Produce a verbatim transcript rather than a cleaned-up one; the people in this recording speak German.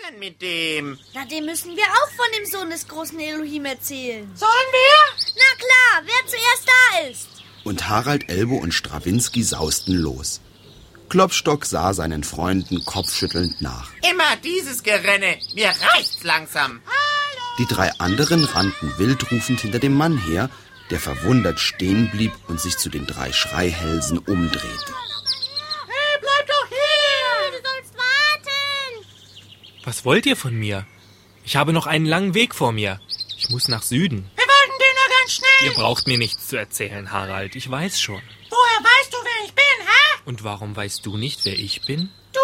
denn mit dem? Na, dem müssen wir auch von dem Sohn des großen Elohim erzählen. Sollen wir? Na klar, wer zuerst da ist. Und Harald, Elbo und Strawinski sausten los. Klopstock sah seinen Freunden kopfschüttelnd nach. Immer dieses Gerenne. Mir reicht's langsam. Die drei anderen rannten wildrufend hinter dem Mann her, der verwundert stehen blieb und sich zu den drei Schreihälsen umdrehte. Hey, bleib doch hier! Du sollst warten. Was wollt ihr von mir? Ich habe noch einen langen Weg vor mir. Ich muss nach Süden. Wir wollten dir nur ganz schnell. Ihr braucht mir nichts zu erzählen, Harald. Ich weiß schon. Woher weißt du, wer ich bin, hä? Und warum weißt du nicht, wer ich bin? Du